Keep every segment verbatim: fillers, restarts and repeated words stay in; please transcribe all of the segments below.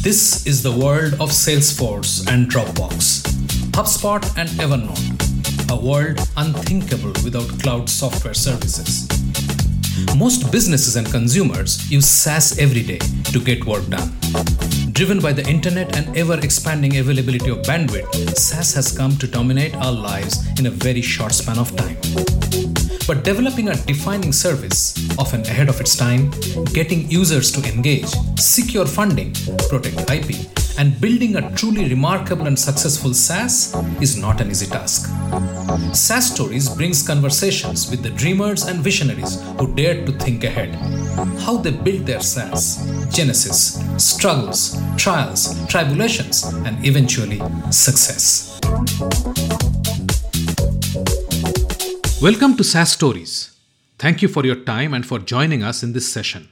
This is the world of Salesforce and Dropbox, HubSpot and Evernote, a world unthinkable without cloud software services. Most businesses and consumers use SaaS every day to get work done. Driven by the internet and ever-expanding availability of bandwidth, SaaS has come to dominate our lives in a very short span of time. But developing a defining service, often ahead of its time, getting users to engage, secure funding, protect I P, and building a truly remarkable and successful SaaS is not an easy task. SaaS Stories brings conversations with the dreamers and visionaries who dared to think ahead. How they built their SaaS, genesis, struggles, trials, tribulations, and eventually success. Welcome to SaaS Stories. Thank you for your time and for joining us in this session.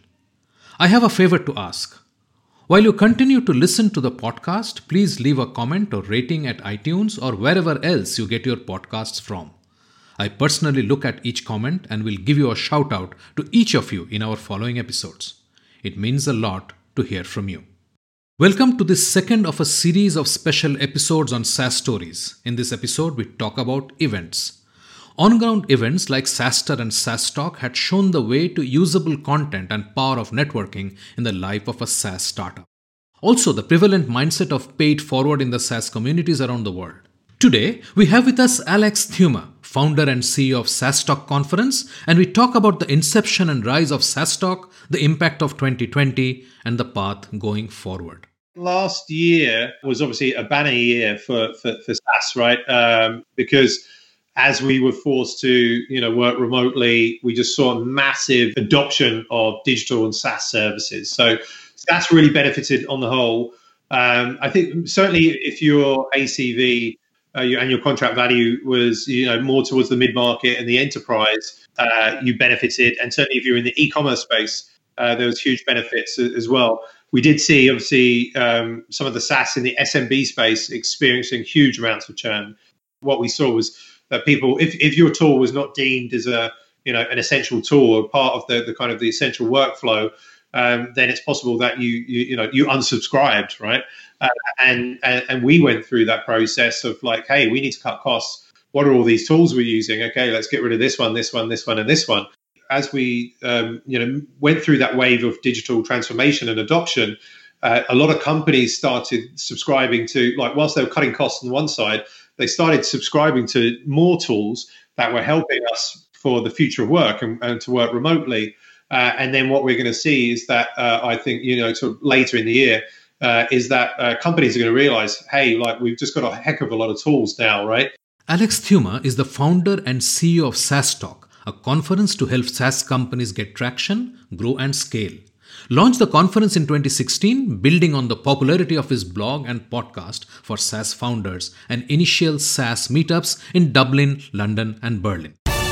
I have a favor to ask. While you continue to listen to the podcast, please leave a comment or rating at iTunes or wherever else you get your podcasts from. I personally look at each comment and will give you a shout out to each of you in our following episodes. It means a lot to hear from you. Welcome to this second of a series of special episodes on SaaS Stories. In this episode, we talk about events. On-ground events like SaaStr and SaaStalk had shown the way to usable content and power of networking in the life of a SaaS startup. Also, the prevalent mindset of pay it forward in the SaaS communities around the world. Today, we have with us Alex Theuma, founder and C E O of SaaStalk Conference, and we talk about the inception and rise of SaaStalk, the impact of twenty twenty, and the path going forward. Last year was obviously a banner year for, for, for SaaS, right? Um, because as we were forced to, you know, work remotely, we just saw a massive adoption of digital and SaaS services. So SaaS really benefited on the whole. Um, I think certainly if your A C V uh, your annual contract value was, you know, more towards the mid-market and the enterprise, uh, you benefited. And certainly if you're in the e-commerce space, uh, there was huge benefits as well. We did see, obviously, um, some of the SaaS in the S M B space experiencing huge amounts of churn. What we saw was that people, if, if your tool was not deemed as a, you know, an essential tool or part of the, the kind of the essential workflow, um, then it's possible that you, you, you know, you unsubscribed, right? Uh, and, and and we went through that process of like, hey, we need to cut costs. What are all these tools we're using? Okay, let's get rid of this one, this one, this one, and this one. As we, um, you know, went through that wave of digital transformation and adoption, uh, a lot of companies started subscribing to, like, whilst they were cutting costs on one side, they started subscribing to more tools that were helping us for the future of work and, and to work remotely. Uh, and then what we're going to see is that uh, I think, you know, sort of later in the year, uh, is that uh, companies are going to realize, hey, like we've just got a heck of a lot of tools now, right? Alex Theuma is the founder and C E O of SaaStalk, a conference to help SaaS companies get traction, grow, and scale. Launched the conference in twenty sixteen, building on the popularity of his blog and podcast for SaaS founders and initial SaaS meetups in Dublin, London, and Berlin.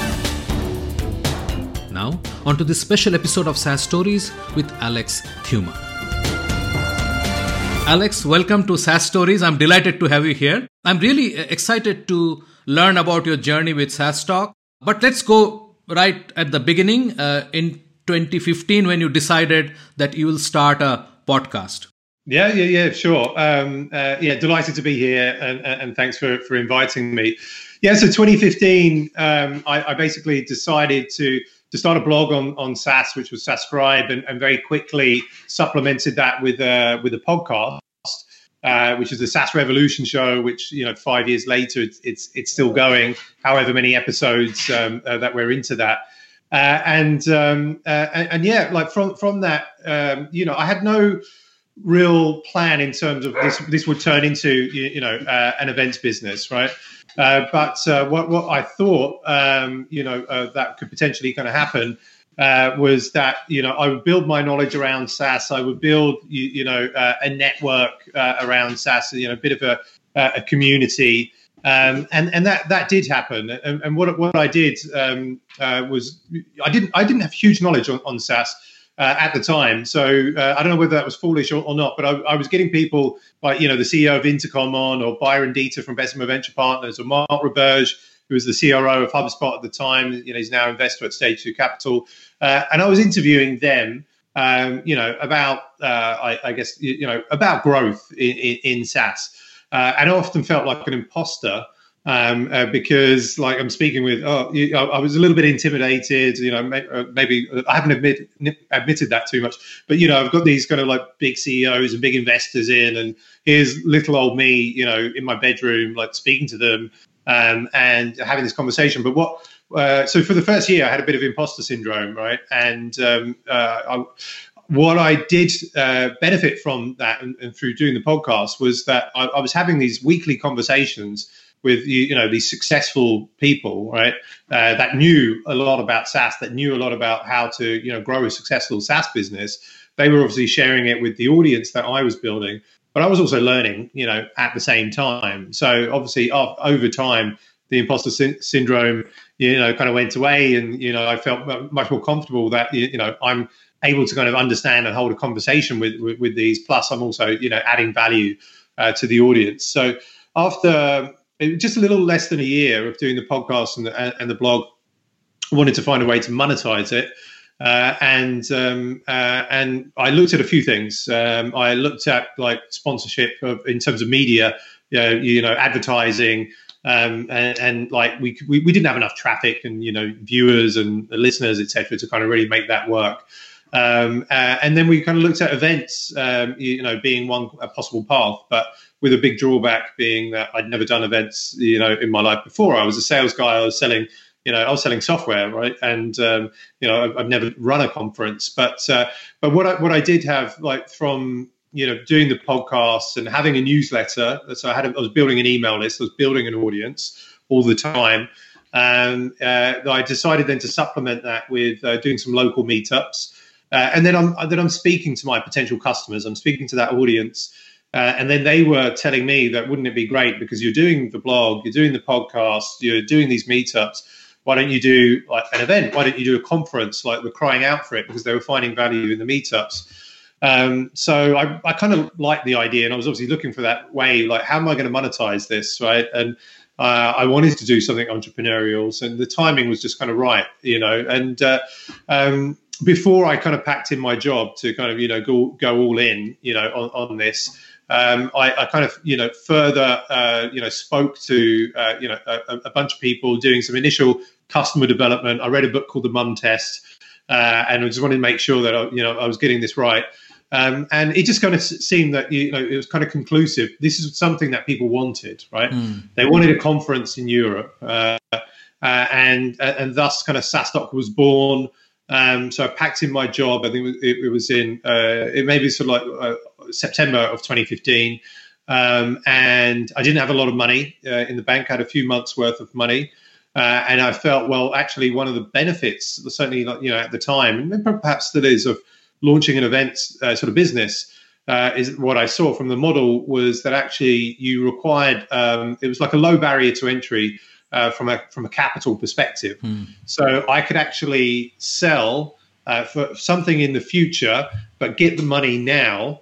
Now, on to this special episode of SaaS Stories with Alex Theuma. Alex, welcome to SaaS Stories. I'm delighted to have you here. I'm really excited to learn about your journey with SaaStalk. But let's go right at the beginning. Uh, in twenty fifteen, when you decided that you will start a podcast. Yeah, yeah, yeah, sure. Um, uh, yeah, delighted to be here, and, and thanks for, for inviting me. Yeah, so twenty fifteen, um, I, I basically decided to to start a blog on on SaaS, which was SaaScribe, and, and very quickly supplemented that with a with a podcast, uh, which is the SaaS Revolution show. Which, you know, five years later, it's it's, it's still going. However many episodes um, uh, that we're into that. Uh, and, um, uh, and and yeah, like from from that, um, you know, I had no real plan in terms of this. This would turn into you, you know uh, an events business, right? Uh, but uh, what what I thought, um, you know, uh, that could potentially kind of happen uh, was that you know I would build my knowledge around SaaS. I would build you, you know uh, a network uh, around SaaS. You know, a bit of a a community. Um, and and that that did happen. And, and what what I did um, uh, was I didn't I didn't have huge knowledge on, on SaaS uh, at the time. So uh, I don't know whether that was foolish or, or not. But I, I was getting people like you know the C E O of Intercom on, or Byron Dieter from Bessemer Venture Partners, or Mark Roberge, who was the C R O of HubSpot at the time. You know, he's now investor at Stage Two Capital. Uh, and I was interviewing them um, you know, about, uh, I, I guess, you, you know, about growth in, in, in SaaS. Uh, and I often felt like an imposter um, uh, because, like, I'm speaking with, oh, you, I, I was a little bit intimidated, you know, may, uh, maybe I haven't admit, admitted that too much, but, you know, I've got these kind of like big C E Os and big investors in, and here's little old me, you know, in my bedroom, like speaking to them um, and having this conversation. But what, uh, so for the first year, I had a bit of imposter syndrome, right? And um, uh, I, what I did uh, benefit from that and, and through doing the podcast was that I, I was having these weekly conversations with, you, you know, these successful people, right, uh, that knew a lot about SaaS, that knew a lot about how to, you know, grow a successful SaaS business. They were obviously sharing it with the audience that I was building, but I was also learning, you know, at the same time. So obviously, over time, the imposter sy- syndrome, you know, kind of went away, and, you know, I felt much more comfortable that, you know, I'm able to kind of understand and hold a conversation with, with, with these. Plus, I'm also, you know, adding value uh, to the audience. So after just a little less than a year of doing the podcast and the, and the blog, I wanted to find a way to monetize it. Uh, and um, uh, and I looked at a few things. Um, I looked at like sponsorship of, in terms of media, you know, you know advertising, um, and, and like we, we we didn't have enough traffic and, you know, viewers and listeners, et cetera, to kind of really make that work. Um, uh, and then we kind of looked at events, um, you know, being one a possible path, but with a big drawback being that I'd never done events, you know, in my life before. I was a sales guy. I was selling, you know, I was selling software, right? And um, you know, I've, I've never run a conference, but uh, but what I what I did have, like, from, you know, doing the podcast and having a newsletter. So I had a, I was building an email list. I was building an audience all the time. Um, uh, I decided then to supplement that with uh, doing some local meetups. Uh, and then I'm then I'm speaking to my potential customers. I'm speaking to that audience, uh, and then they were telling me that, wouldn't it be great, because you're doing the blog, you're doing the podcast, you're doing these meetups. Why don't you do like an event? Why don't you do a conference? Like, we're crying out for it, because they were finding value in the meetups. Um, so I, I kind of liked the idea, and I was obviously looking for that way. Like, how am I going to monetize this, right? And uh, I wanted to do something entrepreneurial, so the timing was just kind of right, you know. And uh, um, before I kind of packed in my job to kind of, you know, go go all in, you know, on, on this, um, I, I kind of, you know, further, uh, you know, spoke to, uh, you know, a, a bunch of people doing some initial customer development. I read a book called The Mum Test, uh, and I just wanted to make sure that, I, you know, I was getting this right. Um, and it just kind of seemed that, you know, it was kind of conclusive. This is something that people wanted, right? Mm. They wanted a conference in Europe, uh, uh, and and thus kind of SaaStock was born. Um, so I packed in my job. I think it, it was in uh, it maybe sort of like uh, September of twenty fifteen, um, and I didn't have a lot of money uh, in the bank. I had a few months worth of money, uh, and I felt, well, actually, one of the benefits, certainly, you know, at the time, and perhaps still is, of launching an event uh, sort of business, uh, is what I saw from the model was that actually you required, um, it was like a low barrier to entry uh, from a from a capital perspective. Hmm. So I could actually sell uh, for something in the future, but get the money now,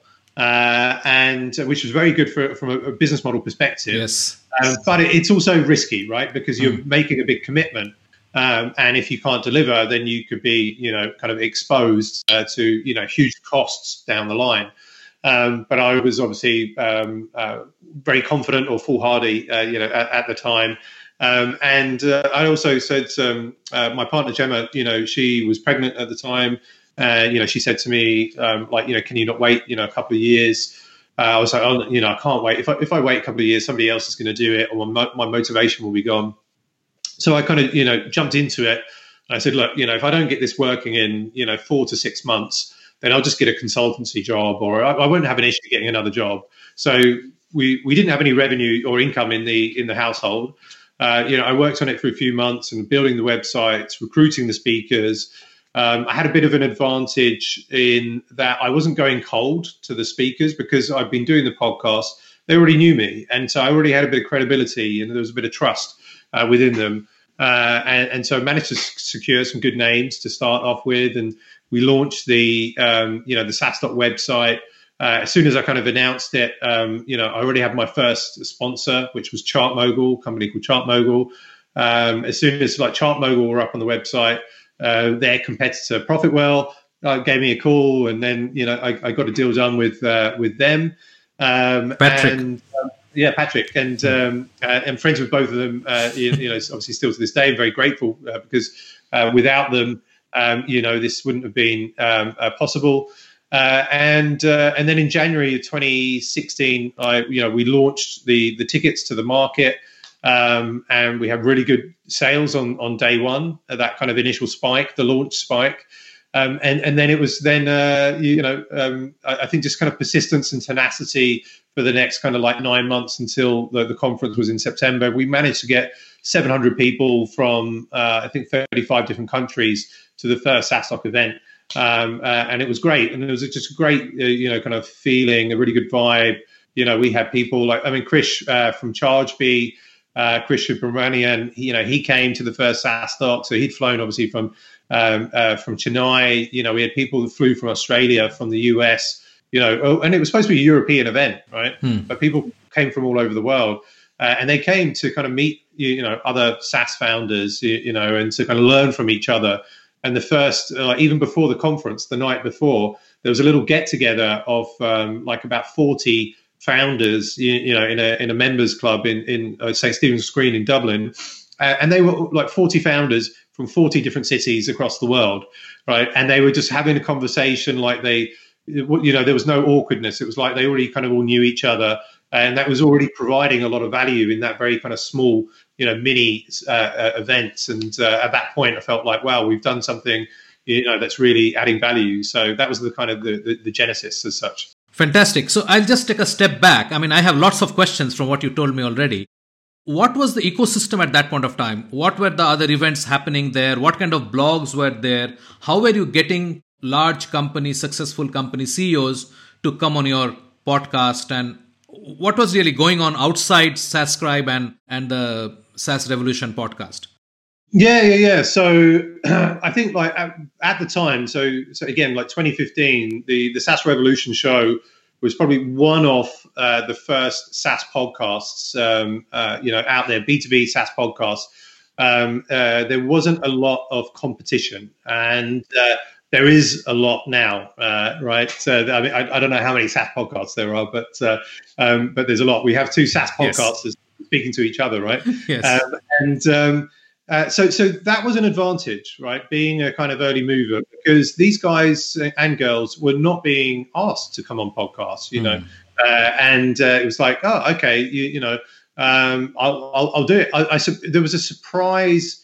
uh, and uh, which was very good for from a, a business model perspective. Yes, um, but it, it's also risky, right? Because you're hmm. making a big commitment. Um, and if you can't deliver, then you could be, you know, kind of exposed uh, to, you know, huge costs down the line. Um, but I was obviously um, uh, very confident or foolhardy, uh, you know, at, at the time. Um, and uh, I also said, um, uh, my partner Gemma, you know, she was pregnant at the time. Uh, you know, she said to me, um, like, you know, can you not wait, you know, a couple of years? Uh, I was like, oh, you know, I can't wait. If I if I wait a couple of years, somebody else is going to do it, or my, my motivation will be gone. So I kind of, you know, jumped into it. I said, look, you know, if I don't get this working in, you know, four to six months, then I'll just get a consultancy job, or I, I won't have an issue getting another job. So we we didn't have any revenue or income in the in the household. Uh, you know, I worked on it for a few months and building the websites, recruiting the speakers. Um, I had a bit of an advantage in that I wasn't going cold to the speakers, because I've been doing the podcast. They already knew me, and so I already had a bit of credibility, and there was a bit of trust Uh, within them, uh, and, and so I managed to secure some good names to start off with, and we launched the um, you know the SaaStock website. Uh, as soon as I kind of announced it, um, you know, I already had my first sponsor, which was ChartMogul, a company called ChartMogul. Um, as soon as like ChartMogul were up on the website, uh, their competitor Profitwell uh, gave me a call, and then you know I, I got a deal done with uh, with them. Um, Patrick. And, um, yeah, Patrick, and um, uh, and friends with both of them. Uh, you, you know, obviously still to this day, I'm very grateful uh, because uh, without them, um, you know, this wouldn't have been um, uh, possible. Uh, and uh, and then in January of twenty sixteen, I you know we launched the the tickets to the market, um, and we had really good sales on on day one. Uh, that kind of initial spike, the launch spike. Um, and, and then it was then, uh, you, you know, um, I, I think just kind of persistence and tenacity for the next kind of like nine months until the, the conference was in September. We managed to get seven hundred people from, uh, I think, thirty-five different countries to the first SaaStock event. Um, uh, and it was great. And it was just a great, uh, you know, kind of feeling, a really good vibe. You know, we had people like, I mean, Chris uh, from ChargeBee, uh, Chris Subramanian, you know, he came to the first SaaStock. So he'd flown obviously from Um, uh, from Chennai. You know, we had people that flew from Australia, from the U S, you know, oh, and it was supposed to be a European event, right? Hmm. But people came from all over the world, uh, and they came to kind of meet, you, you know, other SaaS founders, you, you know, and to kind of learn from each other. And the first, uh, even before the conference, the night before, there was a little get together of um, like about forty founders, you, you know, in a in a members club in in uh, Saint Stephen's Green in Dublin, uh, and they were like forty founders from forty different cities across the world, right? And they were just having a conversation like they, you know, there was no awkwardness. It was like they already kind of all knew each other, and that was already providing a lot of value in that very kind of small, you know, mini uh, uh, events. And uh, at that point, I felt like, wow, we've done something, you know, that's really adding value. So that was the kind of the, the, the genesis as such. Fantastic. So I'll just take a step back. I mean, I have lots of questions from what you told me already. What was the ecosystem at that point of time? What were the other events happening there? What kind of blogs were there? How were you getting large companies, successful company C E Os to come on your podcast? And what was really going on outside SaaScribe and, and the SaaS Revolution podcast? Yeah, yeah, yeah. So I think like at, at the time, so so again, like twenty fifteen, the, the SaaS Revolution show was probably one of uh, the first SaaS podcasts, um, uh, you know, out there, B two B SaaS podcasts. Um, uh, there wasn't a lot of competition, and uh, there is a lot now, uh, right? So I mean, I, I don't know how many SaaS podcasts there are, but uh, um, but there's a lot. We have two SaaS podcasters yes. speaking to each other, right? Yes. Um, and um, Uh, so, so that was an advantage, right? Being a kind of early mover, because these guys and girls were not being asked to come on podcasts, you mm. know, uh, and uh, it was like, oh, okay, you, you know, um, I'll, I'll, I'll do it. I, I, there was a surprise.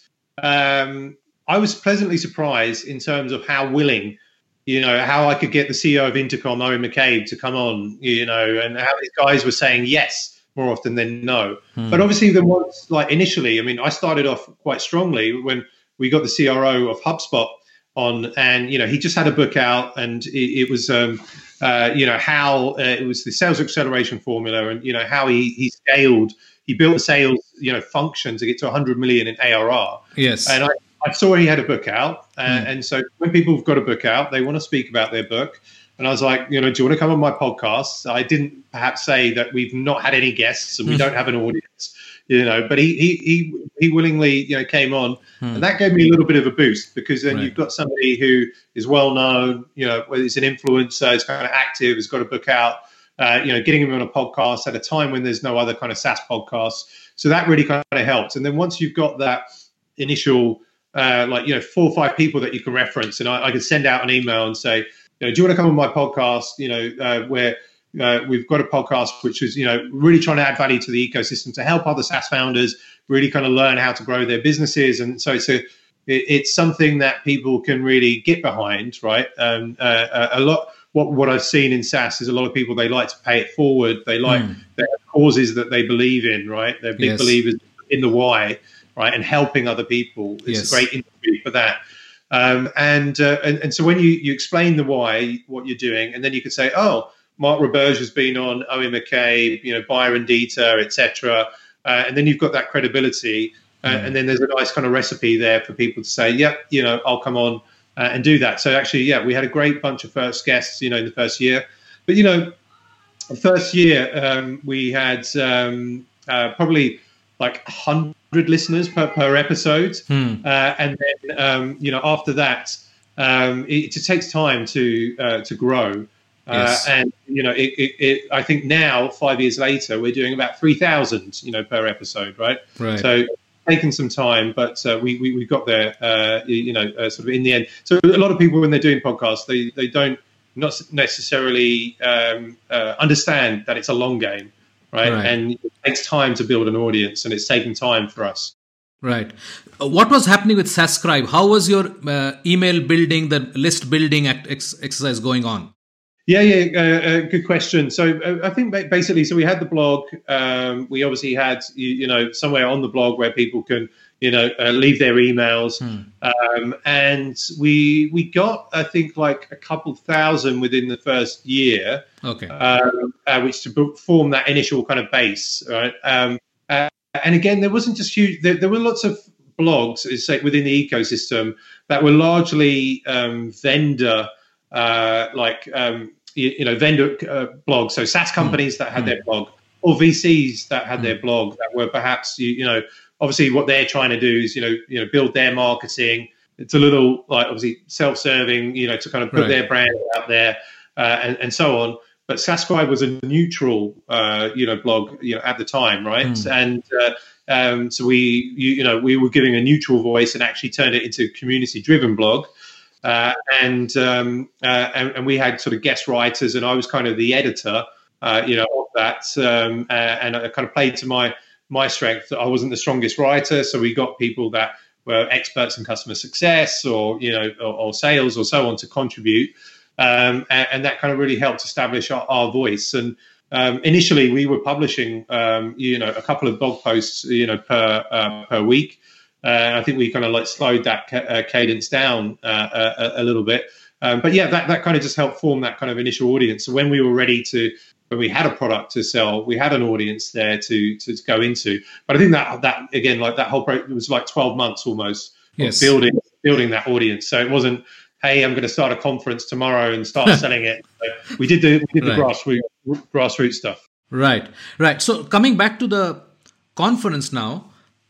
Um, I was pleasantly surprised in terms of how willing, you know, how I could get the C E O of Intercom, Owen McCabe, to come on, you know, and how these guys were saying yes more often than no. Hmm. But obviously the ones like initially, I mean, I started off quite strongly when we got the C R O of HubSpot on, and, you know, he just had a book out, and it, it was, um, uh, you know, how uh, it was the sales acceleration formula, and, you know, how he, he scaled, he built a sales, you know, function to get to one hundred million in A R R. Yes. And I, I saw he had a book out. Uh, hmm. And so when people have got a book out, they want to speak about their book. And I was like, you know, do you want to come on my podcast? I didn't perhaps say that we've not had any guests and we don't have an audience, you know, but he he he, he willingly, you know, came on. Hmm. And that gave me a little bit of a boost, because then right. you've got somebody who is well known, you know, whether it's an influencer, is kind of active, has got a book out, uh, you know, getting him on a podcast at a time when there's no other kind of SaaS podcasts. So that really kind of helped. And then once you've got that initial, uh, like, you know, four or five people that you can reference, and I, I could send out an email and say, you know, do you want to come on my podcast? You know, uh, where uh, we've got a podcast which is, you know, really trying to add value to the ecosystem to help other SaaS founders really kind of learn how to grow their businesses. And so it's a, it, it's something that people can really get behind, right? Um, uh, a lot. What what I've seen in SaaS is a lot of people, they like to pay it forward. They like mm. their causes that they believe in, right? They're big yes. believers in the why, right, and helping other people. It's yes. a great industry for that. Um, and, uh, and and so when you, you explain the why, what you're doing, and then you could say, oh, Mark Roberge has been on, Owen McCabe, you know, Byron Dieter, et cetera. Uh, and then you've got that credibility. Uh, mm. And then there's a nice kind of recipe there for people to say, yep, you know, I'll come on uh, and do that. So actually, yeah, we had a great bunch of first guests, you know, in the first year. But, you know, the first year um, we had um, uh, probably like one hundred listeners per, per episode. Hmm. Uh, and then, um, you know, after that, um, it, it takes time to uh, to grow. Yes. Uh, and you know, it, it, it, I think now, five years later, we're doing about three thousand, you know, per episode, right? Right. So it's taken some time, but uh, we, we we got there, uh, you know, uh, sort of in the end. So a lot of people, when they're doing podcasts, they they don't not necessarily um, uh, understand that it's a long game, right? Right? And it takes time to build an audience, and it's taking time for us. Right. Uh, What was happening with SaaScribe? How was your uh, email building, the list building act- ex- exercise going on? Yeah, yeah, uh, uh, good question. So uh, I think ba- basically, so we had the blog. Um, we obviously had, you, you know, somewhere on the blog where people can, you know, uh, leave their emails. Hmm. Um, and we we got, I think, like a couple thousand within the first year, Okay. um, uh, which to b- form that initial kind of base, right? Um, uh, and again, there wasn't just huge. There, there were lots of blogs, say, within the ecosystem that were largely um, vendor. Uh, like um, you, you know, vendor uh, blogs, so SaaS companies that had Mm. their blog, or V Cs that had Mm. their blog that were perhaps you, you know, obviously what they're trying to do is you know you know build their marketing. It's a little like obviously self-serving, you know, to kind of put Right. their brand out there uh, and, and so on. But SaaScribe was a neutral, uh, you know, blog, you know, at the time, right? Mm. And uh, um, so we, you, you know, we were giving a neutral voice and actually turned it into a community-driven blog. Uh, and, um, uh, and and we had sort of guest writers, and I was kind of the editor, uh, you know, of that. Um, uh, and I kind of played to my my strength. I wasn't the strongest writer, so we got people that were experts in customer success, or you know, or, or sales, or so on, to contribute. Um, and, and that kind of really helped establish our, our voice. And um, initially, we were publishing, um, you know, a couple of blog posts, you know, per uh, per week. Uh, I think we kind of like slowed that ca- uh, cadence down uh, a, a little bit. Um, but yeah, that, that kind of just helped form that kind of initial audience. So when we were ready to, when we had a product to sell, we had an audience there to to, to go into. But I think that that again, like that whole pro- it was like twelve months almost Yes. of building building that audience. So it wasn't, hey, I'm going to start a conference tomorrow and start selling it. So we did the we did the Right. grassroots grassroots stuff. Right. Right. So coming back to the conference now,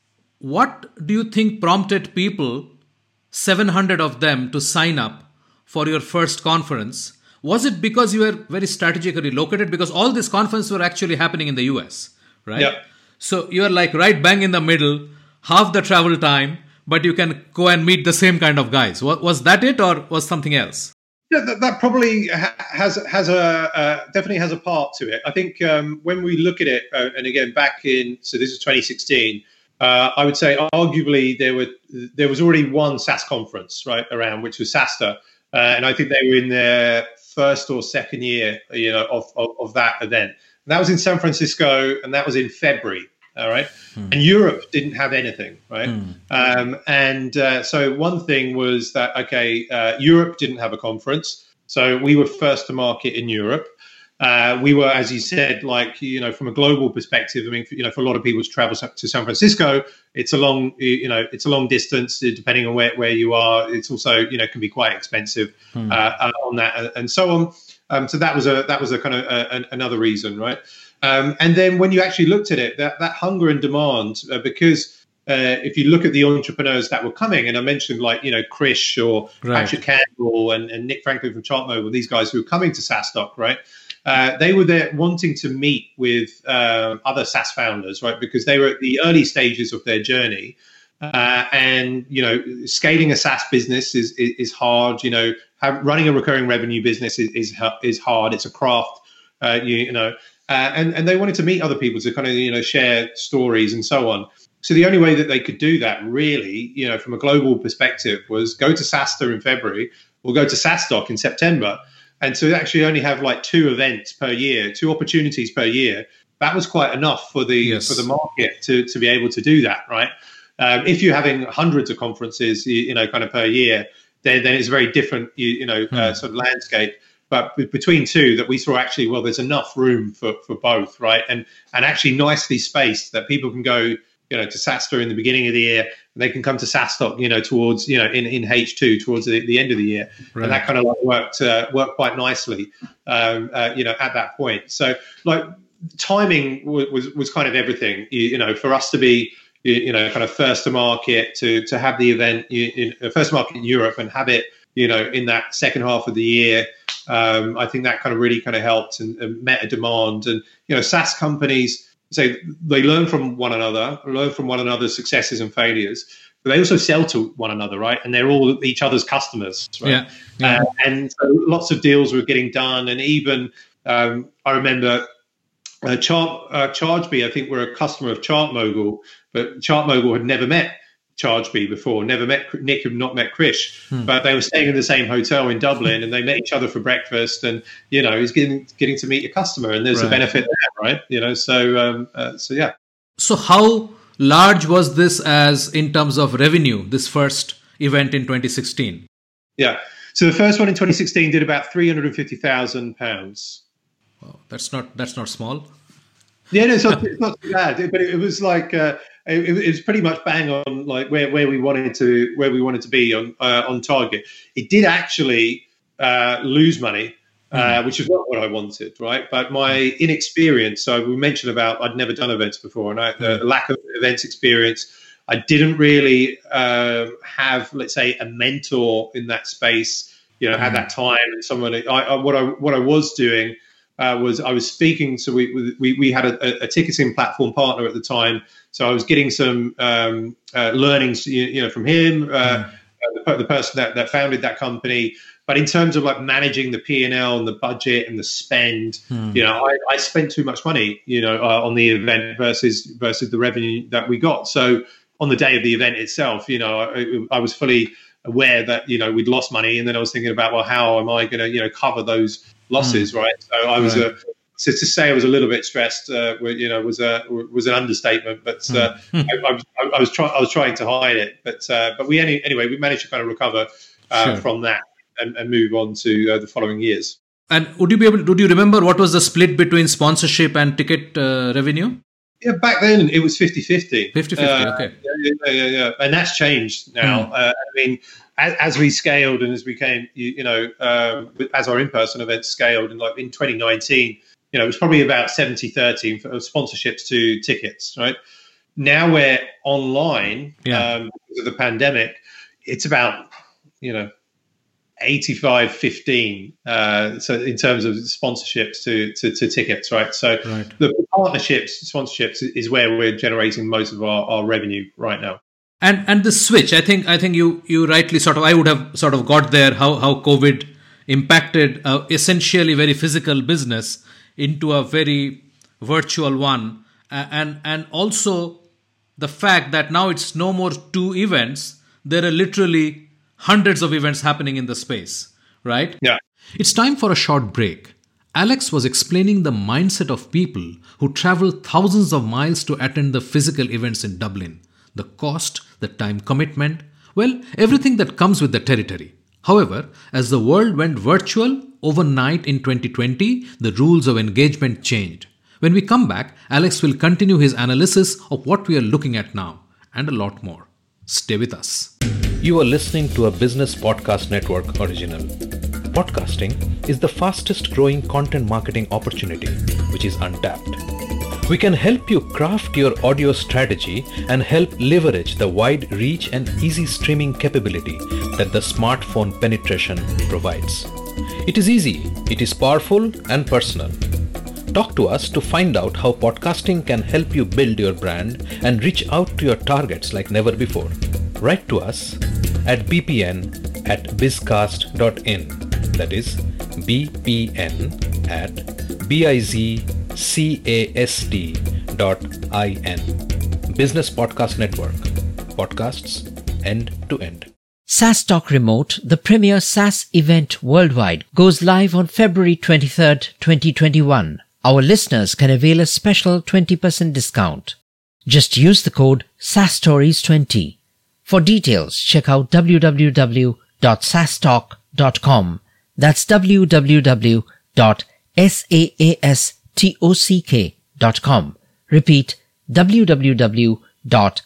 what do you think prompted people, seven hundred of them, to sign up for your first conference? Was it because you were very strategically located? Because all these conferences were actually happening in the U S, right? Yep. So you are like right bang in the middle, half the travel time, but you can go and meet the same kind of guys. Was, was that it, or was something else? Yeah, that, that probably ha- has has a uh, definitely has a part to it. I think um, when we look at it, uh, and again back in, so this is twenty sixteen. Uh, I would say arguably there were there was already one SaaS conference right around, which was SaaStr, uh, and I think they were in their first or second year, you know, of of, of that event. And that was in San Francisco, and that was in February. All right, hmm. And Europe didn't have anything, right? Hmm. Um, and uh, so one thing was that okay, uh, Europe didn't have a conference, so we were first to market in Europe. Uh, we were, as you said, like, you know, from a global perspective, I mean, you know, for a lot of people to travel to San Francisco, it's a long, you know, it's a long distance, depending on where, where you are. It's also, you know, can be quite expensive hmm. uh, on that and so on. Um, so that was a, that was a kind of a, another reason, right? Um, and then when you actually looked at it, that, that hunger and demand, uh, because uh, if you look at the entrepreneurs that were coming, and I mentioned like, you know, Krish or right. Patrick Campbell and, and Nick Franklin from Chartmobile, these guys who were coming to SaaStock, right? Uh, they were there wanting to meet with uh, other SaaS founders, right? Because they were at the early stages of their journey. Uh, and, you know, scaling a SaaS business is is, is hard. You know, have, running a recurring revenue business is is, is hard. It's a craft, uh, you, you know. Uh, and, and they wanted to meet other people to kind of, you know, share stories and so on. So the only way that they could do that really, you know, from a global perspective was go to SaaStr in February or go to SaaStock in September. And to actually only have like two events per year, two opportunities per year, that was quite enough for the yes. for the market to, to be able to do that, right? Um, if you're having hundreds of conferences, you, you know, kind of per year, then, then it's a very different, you, you know, mm. uh, sort of landscape. But between two, that we saw actually, well, there's enough room for, for both, right? And and actually nicely spaced that people can go, you know, to SaaStr in the beginning of the year, and they can come to SaaStock, you know, towards, you know, in, in H two, towards the, the end of the year. Right. And that kind of like worked, uh, worked quite nicely, um, uh, you know, at that point. So like timing was, was, was kind of everything, you, you know, for us to be, you, you know, kind of first to market, to, to have the event, you, in, first to market in Europe and have it, you know, in that second half of the year. Um, I think that kind of really kind of helped and, and met a demand. And, you know, SaaS companies, say they learn from one another, learn from one another's successes and failures, but they also sell to one another, right? And they're all each other's customers, right? Yeah. yeah. Uh, and so lots of deals were getting done. And even um, I remember uh, Chart, uh, ChargeBee, I think, were a customer of ChartMogul, but ChartMogul had never met ChargeBee before, never met Nick, had not met Krish, hmm. but they were staying in the same hotel in Dublin, and they met each other for breakfast, and you know, he's getting getting to meet your customer, and there's right. a benefit there, right? You know, so um, uh, so yeah. So how large was this as in terms of revenue? This first event in twenty sixteen. Yeah, so the first one in twenty sixteen did about three hundred and fifty thousand pounds. Wow, that's not that's not small. Yeah, no, it's not, it's not too bad, but it, it was like. Uh, It, it was pretty much bang on, like where, where we wanted to where we wanted to be on uh, on target. It did actually uh, lose money, uh, mm. which is not what I wanted, right? But my inexperience. So we mentioned about I'd never done events before, and I, the mm. lack of events experience. I didn't really uh, have, let's say, a mentor in that space, you know, mm. at that time. And someone, I, I, what I what I was doing. Uh, was I was speaking, so we we we had a, a ticketing platform partner at the time, so I was getting some um, uh, learnings, you, you know, from him, uh, mm. the, the person that, that founded that company. But in terms of like managing the P and L and the budget and the spend, mm. you know, I, I spent too much money, you know, uh, on the event versus versus the revenue that we got. So on the day of the event itself, you know, I, I was fully aware that, you know, we'd lost money, and then I was thinking about, well, how am I going to, you know, cover those losses, mm. right? So I was right. a, so to say I was a little bit stressed, uh, you know, was a was an understatement. But uh, mm. I, I was I was trying I was trying to hide it. But uh, but we any, anyway we managed to kind of recover uh, sure. from that and, and move on to uh, the following years. And would you be able? Would you remember what was the split between sponsorship and ticket uh, revenue? Yeah, back then it was fifty-fifty. fifty-fifty, uh, okay. Yeah, yeah, yeah, yeah. And that's changed now. Mm. Uh, I mean, as, as we scaled and as we came, you, you know, um, as our in-person events scaled, and like in twenty nineteen, you know, it was probably about seventy thirty for sponsorships to tickets, right? Now we're online yeah. um, because of the pandemic. It's about, you know, eighty-five fifteen uh, so in terms of sponsorships to, to, to tickets, right? So right. the partnerships, sponsorships is where we're generating most of our, our revenue right now. And and the switch, I think I think you you rightly sort of, I would have sort of got there, how, how COVID impacted uh, essentially very physical business into a very virtual one. Uh, and and also the fact that now it's no more two events, there are literally hundreds of events happening in the space, right? Yeah. It's time for a short break. Alex was explaining the mindset of people who travel thousands of miles to attend the physical events in Dublin. The cost, the time commitment, well, everything that comes with the territory. However, as the world went virtual, overnight in twenty twenty, the rules of engagement changed. When we come back, Alex will continue his analysis of what we are looking at now, and a lot more. Stay with us. You are listening to a Business Podcast Network original. Podcasting is the fastest growing content marketing opportunity, which is untapped. We can help you craft your audio strategy and help leverage the wide reach and easy streaming capability that the smartphone penetration provides. It is easy, it is powerful and personal. Talk to us to find out how podcasting can help you build your brand and reach out to your targets like never before. Write to us at b p n at bizcast dot in. That is b p n at bizcast dot in. Business Podcast Network. Podcasts end to end. SaaS Talk Remote, the premier SaaS event worldwide, goes live on February twenty-third, twenty twenty-one. Our listeners can avail a special twenty percent discount. Just use the code S A S Stories twenty. For details, check out w w w dot saas talk dot com. That's w w w dot saastalk dot com. Repeat, w w w dot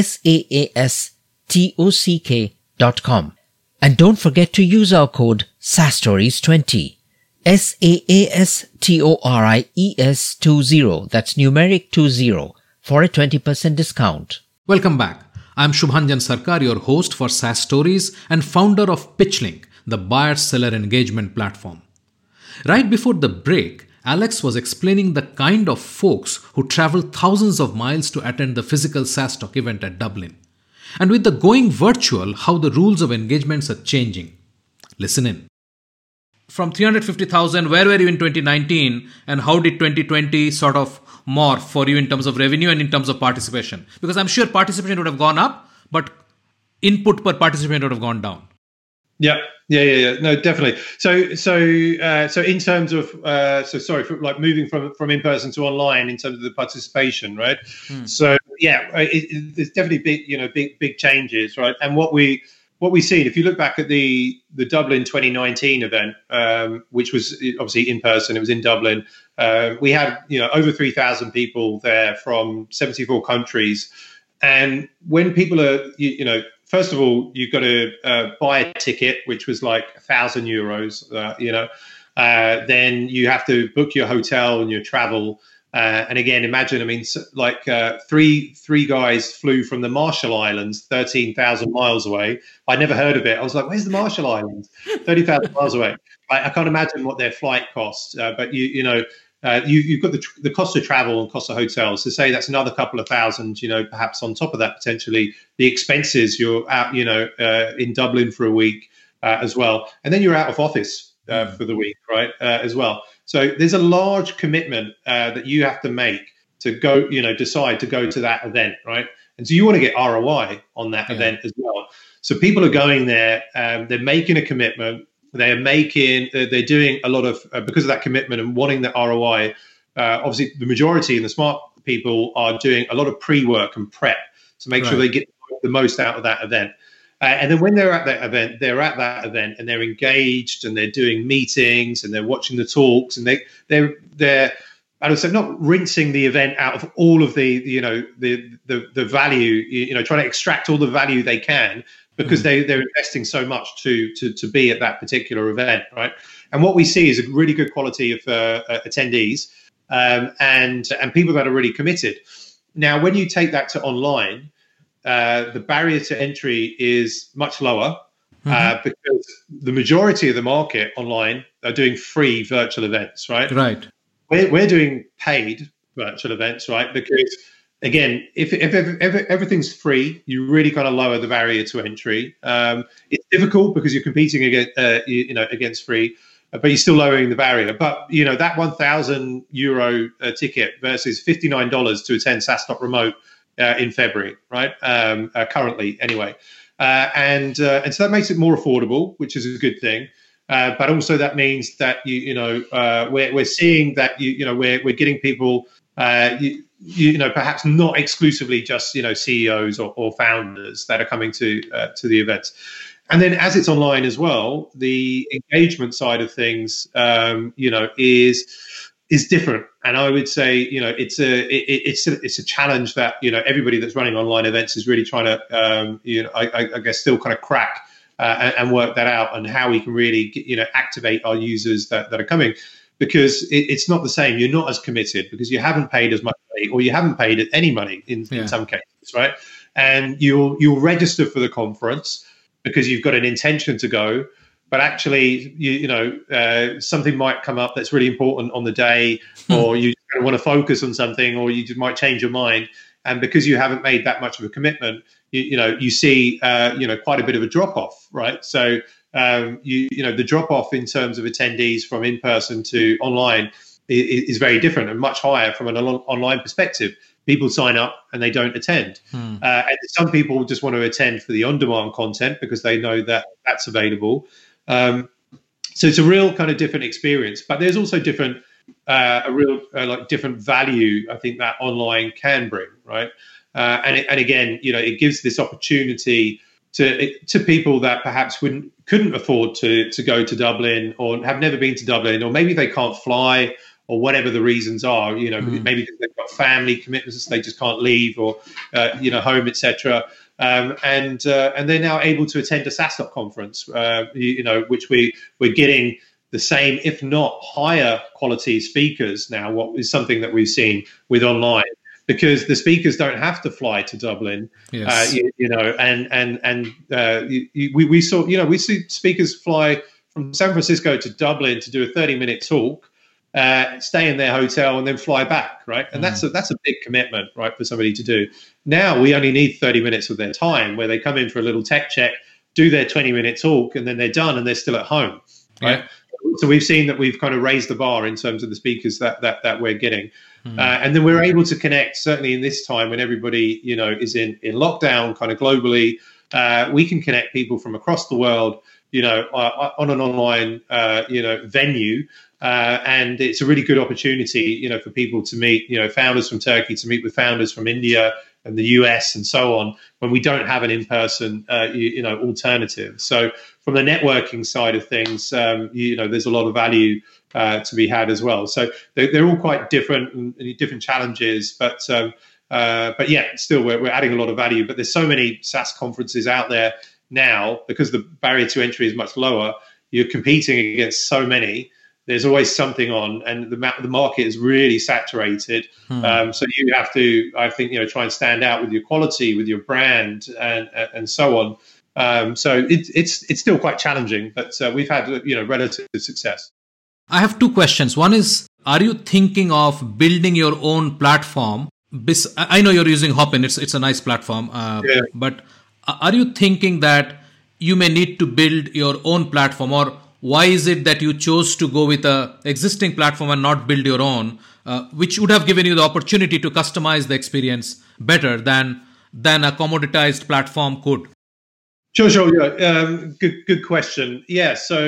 saastalk dot com. And don't forget to use our code S A S Stories twenty. S A A S T O R I E S twenty. That's numeric twenty for a twenty percent discount. Welcome back. I'm Shubhanjan Sarkar, your host for SaaS Stories and founder of PitchLink, the buyer-seller engagement platform. Right before the break, Alex was explaining the kind of folks who travel thousands of miles to attend the physical SaaStock event at Dublin. And with the going virtual, how the rules of engagements are changing. Listen in. From three hundred fifty thousand, where were you in twenty nineteen, and how did twenty twenty sort of morph for you in terms of revenue and in terms of participation? Because I'm sure participation would have gone up, but input per participant would have gone down. Yeah, yeah, yeah, yeah. No, definitely. So, so, uh, so in terms of, uh, so sorry, for, like moving from from in person to online in terms of the participation, right? Hmm. So, yeah, it, it, there's definitely big, you know, big big changes, right? And what we what we see, if you look back at the the Dublin twenty nineteen event, um, which was obviously in person, it was in Dublin. Uh, we had, you know, over three thousand people there from seventy-four countries, and when people are, you, you know. First of all, you've got to uh, buy a ticket, which was like a thousand euros, uh, you know. Uh, then you have to book your hotel and your travel. Uh, and again, imagine, I mean, like uh, three three guys flew from the Marshall Islands, thirteen thousand miles away. I never heard of it. I was like, where's the Marshall Islands? thirty thousand miles away. I, I can't imagine what their flight costs. Uh, but, you you know, Uh, you, you've got the, tr- the cost of travel and cost of hotels. So say that's another couple of thousand, you know, perhaps on top of that, potentially the expenses. You're out, you know, uh, in Dublin for a week uh, as well. And then you're out of office uh, for the week, right, uh, as well. So there's a large commitment uh, that you have to make to go, you know, decide to go to that event, right? And so you want to get R O I on that yeah. event as well. So people are going there, um, they're making a commitment. They're making, they're doing a lot of, uh, because of that commitment and wanting the R O I, uh, obviously the majority and the smart people are doing a lot of pre-work and prep to make right. sure they get the most out of that event. Uh, and then when they're at that event, they're at that event and they're engaged and they're doing meetings and they're watching the talks and they, they're, they're, I would say not rinsing the event out of all of the, you know, the, the, the value, you know, trying to extract all the value they can, because they, they're investing so much to, to to be at that particular event, right? And what we see is a really good quality of uh, attendees um, and and people that are really committed. Now, when you take that to online, uh, the barrier to entry is much lower mm-hmm. uh, because the majority of the market online are doing free virtual events, right? Right. We're, we're doing paid virtual events, right? Because again, if, if, if, if everything's free, you really got to lower the barrier to entry. Um, it's difficult because you're competing against, uh, you, you know, against free, uh, but you're still lowering the barrier. But you know that one thousand euro uh, ticket versus fifty-nine dollars to attend SaaStock Remote uh, in February, right? Um, uh, currently, anyway, uh, and uh, and so that makes it more affordable, which is a good thing. Uh, but also that means that you you know uh, we're we're seeing that you you know we're we're getting people. Uh, you, you know, perhaps not exclusively just, you know, C E Os or, or founders that are coming to uh, to the events. And then as it's online as well, the engagement side of things, um, you know, is is different. And I would say, you know, it's a it, it's a, it's a challenge that, you know, everybody that's running online events is really trying to, um, you know, I, I guess still kind of crack uh, and, and work that out and how we can really, you know, activate our users that, that are coming. Because it, it's not the same. You're not as committed because you haven't paid as much money, or you haven't paid any money in, yeah. in some cases, right? And you'll you'll register for the conference because you've got an intention to go, but actually, you you know, uh, something might come up that's really important on the day, or you want to focus on something, or you just might change your mind, and because you haven't made that much of a commitment, you, you know, you see, uh, you know, quite a bit of a drop off, right? So. Um, you, you know, the drop off in terms of attendees from in person to online is, is very different and much higher from an online perspective. People sign up and they don't attend. Hmm. Uh, and some people just want to attend for the on-demand content because they know that that's available. Um, so it's a real kind of different experience. But there's also different, uh, a real uh, like different value I think that online can bring, right? Uh, and it, and again, you know, it gives this opportunity to to people that perhaps wouldn't couldn't afford to to go to Dublin or have never been to Dublin, or maybe they can't fly, or whatever the reasons are. You know, mm. maybe because they've got family commitments, they just can't leave, or uh, you know, home, et cetera. Um, and uh, and they're now able to attend a SaaStock conference, uh, you, you know, which we we're getting the same, if not higher quality speakers now. What is something that we've seen with online. because the speakers don't have to fly to Dublin. Yes. Uh, you, you know, and and and uh, you, you, we we saw, you know, we see speakers fly from San Francisco to Dublin to do a thirty minute talk, uh, stay in their hotel, and then fly back, right? And mm. that's a that's a big commitment, right, for somebody to do. Now we only need thirty minutes of their time, where they come in for a little tech check, do their twenty minute talk, and then they're done, and they're still at home, right? Yeah. So we've seen that we've kind of raised the bar in terms of the speakers that that that we're getting, mm. uh, and then we're able to connect. Certainly in this time when everybody, you know, is in in lockdown, kind of globally, uh, we can connect people from across the world, you know, uh, on an online, uh, you know, venue, uh, and it's a really good opportunity, you know, for people to meet, you know, founders from Turkey to meet with founders from India and the U S and so on, when we don't have an in-person, uh, you, you know, alternative. So from the networking side of things, um, you, you know, there's a lot of value uh, to be had as well. So they're, they're all quite different and, and different challenges, but um, uh, but yeah, still we're, we're adding a lot of value. But there's so many SaaS conferences out there now, because the barrier to entry is much lower. You're competing against so many. There's always something on, and the the market is really saturated. Hmm. Um, so you have to, I think, you know, try and stand out with your quality, with your brand, and and so on. Um, so it, it's it's still quite challenging, but uh, we've had, you know, relative success. I have two questions. One is, are you thinking of building your own platform? I know you're using Hopin; it's it's a nice platform, uh, yeah. but are you thinking that you may need to build your own platform, or why is it that you chose to go with a existing platform and not build your own, uh, which would have given you the opportunity to customize the experience better than than a commoditized platform could? Sure, sure. Yeah. Um, good, good question. Yeah. So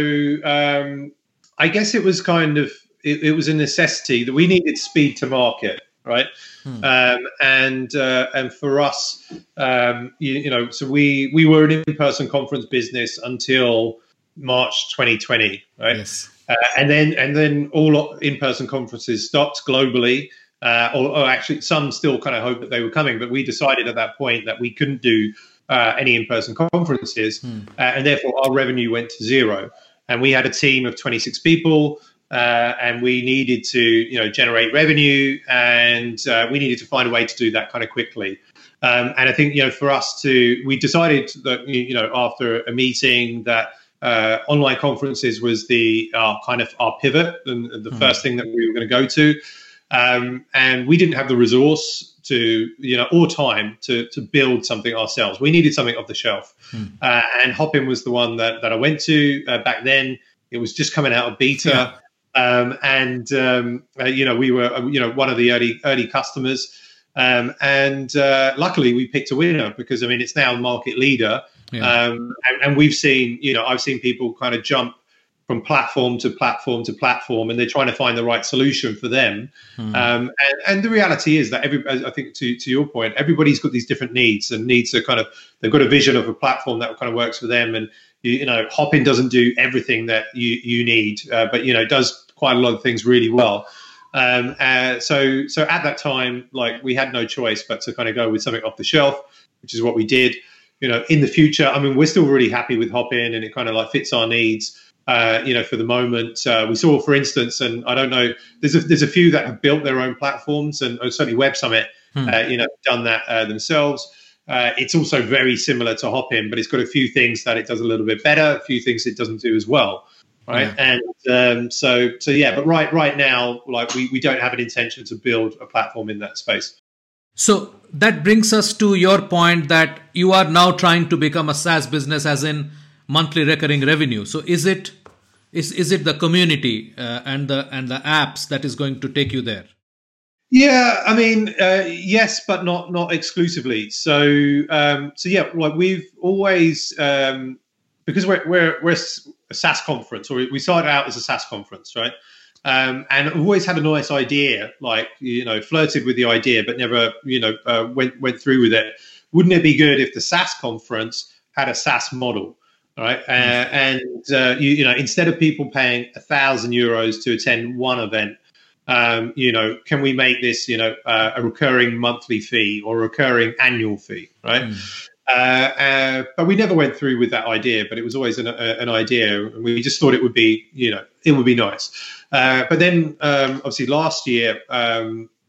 um, I guess it was kind of it, it was a necessity that we needed speed to market, right? Hmm. Um, and uh, and for us, um, you, you know, so we we were an in-person conference business until March twenty twenty, right? Yes. Uh, and then and then all in-person conferences stopped globally, uh, or, or actually some still kind of hoped that they were coming, but we decided at that point that we couldn't do uh, any in-person conferences, hmm. uh, and therefore our revenue went to zero. And we had a team of twenty-six people, uh, and we needed to, you know, generate revenue, and uh, we needed to find a way to do that kind of quickly. Um, and I think, you know, for us to, we decided that, you know, after a meeting that uh, online conferences was the uh, kind of our pivot and the mm. first thing that we were going to go to. Um, and we didn't have the resource to, you know, or time to to build something ourselves. We needed something off the shelf. Mm. Uh, and Hopin was the one that, that I went to uh, back then. It was just coming out of beta. Yeah. Um, and, um, uh, you know, we were, uh, you know, one of the early early customers. Um, and uh, luckily we picked a winner because, I mean, it's now market leader. Yeah. Um, and, and we've seen, you know, I've seen people kind of jump from platform to platform to platform, and they're trying to find the right solution for them. Hmm. Um, and, and the reality is that every, I think to, to your point, everybody's got these different needs and needs to kind of, they've got a vision of a platform that kind of works for them. And, you, you know, Hopin doesn't do everything that you, you need, uh, but, you know, does quite a lot of things really well. Um, uh, so, so at that time, like we had no choice but to kind of go with something off the shelf, which is what we did. You know, in the future, I mean, we're still really happy with Hopin, and it kind of like fits our needs. Uh, you know, for the moment, uh, we saw, for instance, and I don't know, there's a, there's a few that have built their own platforms, and oh, certainly Web Summit, hmm. uh, you know, done that uh, themselves. Uh, it's also very similar to Hopin, but it's got a few things that it does a little bit better, a few things it doesn't do as well. Right. Yeah. And um, so, so yeah, but right, right now, like we, we don't have an intention to build a platform in that space. So that brings us to your point that you are now trying to become a SaaS business, as in monthly recurring revenue. So is it, is, is it the community uh, and the, and the apps that is going to take you there? Yeah, I mean, uh, yes, but not, not exclusively. So, um, so yeah, like we've always, um, because we're, we're, we're a SaaS conference, or we started out as a SaaS conference, right? Um, and I've always had a nice idea, like, you know, flirted with the idea, but never, you know, uh, went, went through with it. Wouldn't it be good if the SaaS conference had a SaaS model, right? Uh, and, uh, you, you know, instead of people paying a thousand euros to attend one event, um, you know, can we make this, you know, uh, a recurring monthly fee or a recurring annual fee, right? Mm. Uh, uh, but we never went through with that idea, but it was always an, uh, an idea. And we just thought it would be, you know, it would be nice. Uh, but then, um, obviously last year, um,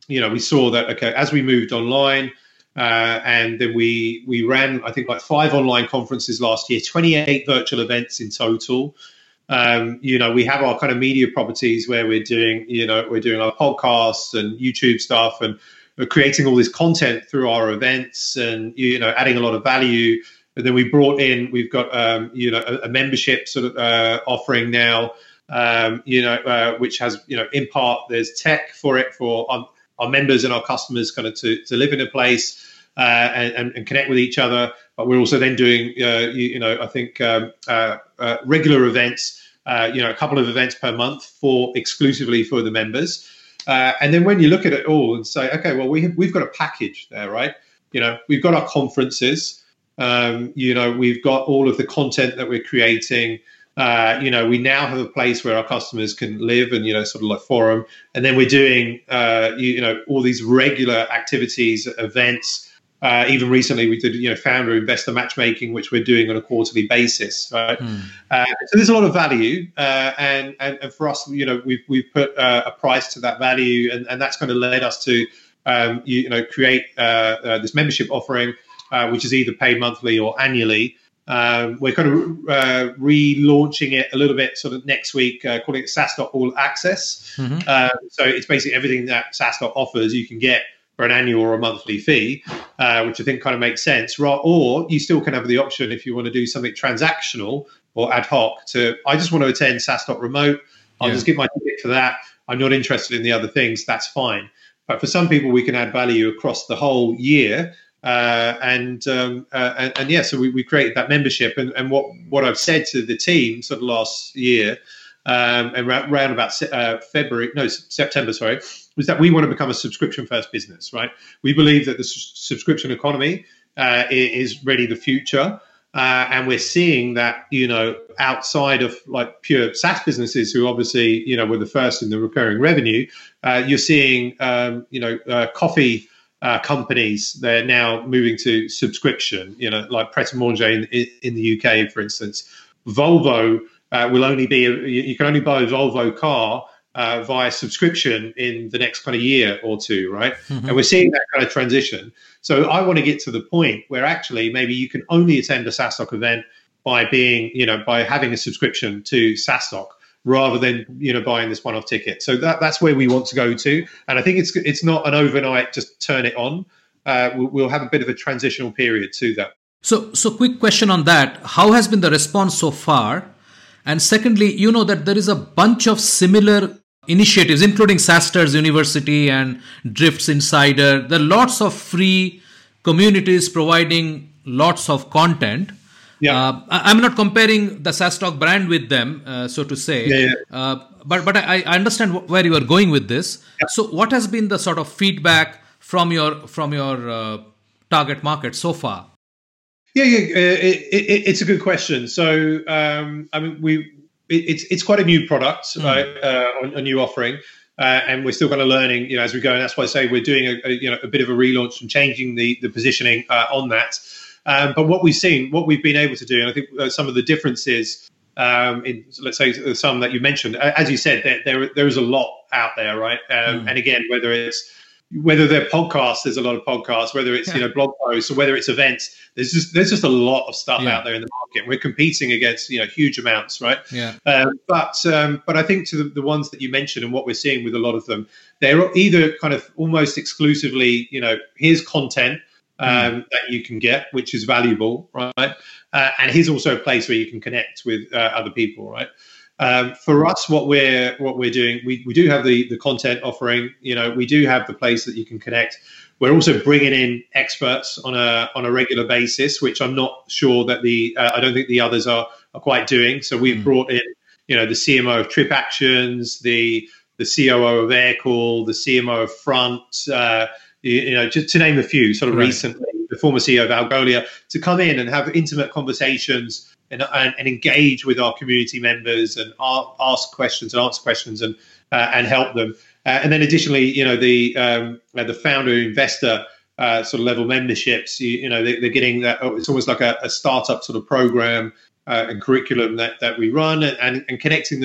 you know, we saw that, okay, as we moved online, uh, and then we we ran, I think, like five online conferences last year, twenty-eight virtual events in total. Um, you know, we have our kind of media properties where we're doing, you know, we're doing our podcasts and YouTube stuff, and we're creating all this content through our events and, you know, adding a lot of value. And then we brought in, we've got, um, you know, a, a membership sort of uh, offering now, um, you know, uh, which has, you know, in part, there's tech for it for our, our members and our customers kind of to, to live in a place uh, and, and connect with each other. But we're also then doing, uh, you, you know, I think um, uh, uh, regular events, uh, you know, a couple of events per month for exclusively for the members. Uh, and then when you look at it all and say, okay, well, we have, we've got a package there, right? You know, we've got our conferences. Um, you know, we've got all of the content that we're creating. Uh, you know, we now have a place where our customers can live and, you know, sort of like forum. And then we're doing, uh, you, you know, all these regular activities, events. Uh, even recently, we did, you know, founder investor matchmaking, which we're doing on a quarterly basis. Right? Mm. Uh, so there's a lot of value, uh, and, and and for us, you know, we've we've put uh, a price to that value, and, and that's kind of led us to, um, you, you know, create uh, uh, this membership offering, uh, which is either paid monthly or annually. Um, we're kind of uh, relaunching it a little bit, sort of next week, uh, calling it SaaS All Access. Mm-hmm. Uh, so it's basically everything that SaaS offers you can get for an annual or a monthly fee, uh, which I think kind of makes sense. Or you still can have the option if you want to do something transactional or ad hoc to, I just want to attend SaaS Remote. I'll yeah. just get my ticket for that. I'm not interested in the other things. That's fine. But for some people, we can add value across the whole year. Uh, and, um, uh, and and yeah, so we, we created that membership. And, and what, what I've said to the team sort of last year, um, and around, around about uh, February, no, September, sorry, was that we want to become a subscription-first business, right? We believe that the s- subscription economy uh, is really the future. Uh, and we're seeing that, you know, outside of like pure SaaS businesses who obviously, you know, were the first in the recurring revenue, uh, you're seeing, um, you know, uh, coffee uh, companies, they're now moving to subscription, you know, like Pret a Manger in, in the U K, for instance. Volvo uh, will only be, a, you can only buy a Volvo car uh, via subscription in the next kind of year or two, right? Mm-hmm. And we're seeing that kind of transition. So I want to get to the point where actually maybe you can only attend a SaaStock event by being, you know, by having a subscription to SaaStock rather than, you know, buying this one-off ticket. So that, that's where we want to go to. And I think it's it's not an overnight, just turn it on. Uh, we'll, we'll have a bit of a transitional period to that. So, so quick question on that. How has been the response so far? And secondly, you know that there is a bunch of similar initiatives, including SaaSters University and Drifts Insider. There are lots of free communities providing lots of content. Yeah, uh, I'm not comparing the SaaStock brand with them, uh, so to say. Yeah, yeah. Uh, but but I, I understand where you are going with this. Yeah. So, what has been the sort of feedback from your from your uh, target market so far? Yeah, yeah, it, it, it's a good question. So, um, I mean, we it, it's it's quite a new product, mm. right? Uh, a new offering, uh, and we're still kind of learning, you know, as we go. And that's why I say we're doing a, a you know a bit of a relaunch and changing the the positioning uh, on that. Um, but what we've seen, what we've been able to do, and I think uh, some of the differences um, in, let's say, some that you mentioned, as you said, there there, there is a lot out there, right? Um, mm. And again, whether it's whether they're podcasts, there's a lot of podcasts. Whether it's yeah. you know blog posts or whether it's events, there's just there's just a lot of stuff yeah. out there in the market. We're competing against you know huge amounts, right? Yeah. Um, but um, but I think to the, the ones that you mentioned and what we're seeing with a lot of them, they're either kind of almost exclusively, you know, here's content. Um, mm. that you can get, which is valuable, right? Uh, and here's also a place where you can connect with uh, other people, right? Um, for us, what we're what we're doing, we, we do have the the content offering. You know, we do have the place that you can connect. We're also bringing in experts on a on a regular basis, which I'm not sure that the uh, I don't think the others are are quite doing. So we've mm. brought in, you know, the C M O of Trip Actions, the the C O O of Aircall, the C M O of Front. Uh, You know, just to name a few, sort of right. recently, the former C E O of Algolia, to come in and have intimate conversations and, and, and engage with our community members and ask questions and answer questions and uh, and help them. Uh, and then additionally, you know, the um, the founder investor uh, sort of level memberships, you, you know, they, they're getting that. Oh, it's almost like a, a startup sort of program uh, and curriculum that, that we run and, and, and connecting them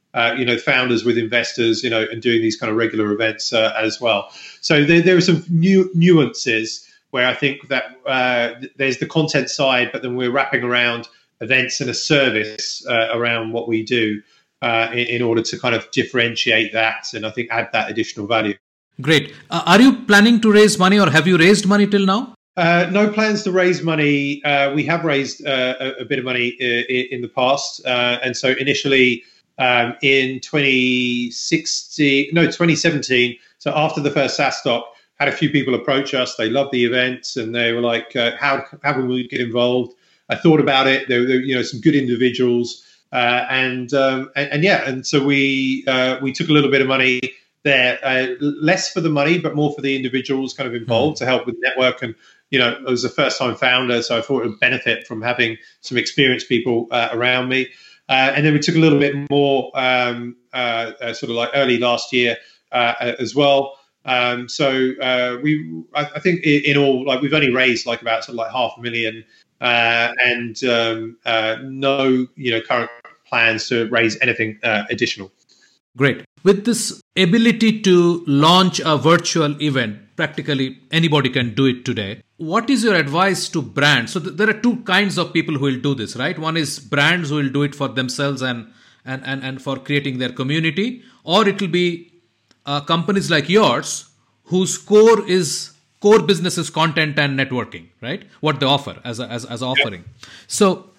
uh, you know, founders with investors, you know, and doing these kind of regular events uh, as well. So there, there are some new nuances where I think that uh, there's the content side, but then we're wrapping around events and a service uh, around what we do uh, in, in order to kind of differentiate that and I think add that additional value. Great. Uh, are you planning to raise money, or have you raised money till now? Uh, no plans to raise money. Uh, we have raised uh, a, a bit of money in, in the past. Uh, and so initially um, in twenty sixteen, no, twenty seventeen, so after the first SaaS Doc, had a few people approach us. They loved the events and they were like, uh, how, how can we get involved? I thought about it. There were, you know, some good individuals. Uh, and, um, and, and yeah, and so we, uh, we took a little bit of money there, uh, less for the money, but more for the individuals kind of involved mm. to help with the network. And, you know, I was a first time founder, so I thought it would benefit from having some experienced people uh, around me. Uh, and then we took a little bit more um, uh, uh, sort of like early last year uh, as well. Um, so uh, we, I, I think in, in all, like we've only raised like about sort of like half a million uh, and um, uh, no, you know, current plans to raise anything uh, additional. Great. With this ability to launch a virtual event, practically anybody can do it today. What is your advice to brands? So th- there are two kinds of people who will do this, right? One is brands who will do it for themselves and and, and, and for creating their community, or it will be uh, companies like yours whose core is core business is content and networking, right? What they offer as a, as as offering. Yeah. So